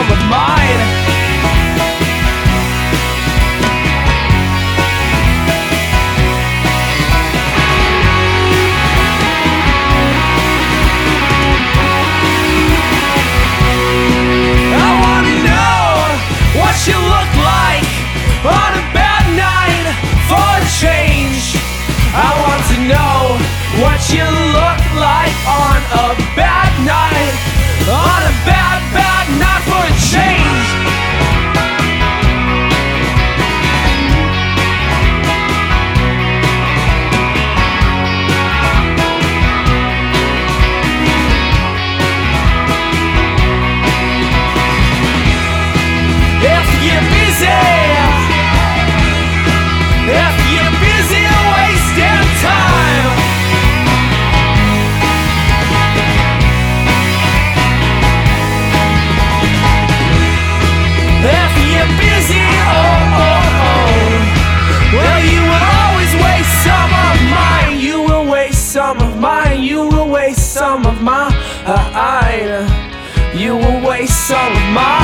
some of mine. You look like on a bad night for a change. I want to know what you look like on a bad night, on a bad night for a change. If you're busy wasting time, if you're busy, well, you will always waste some of mine. You will waste some of mine. You will waste some of mine. You will waste some of mine.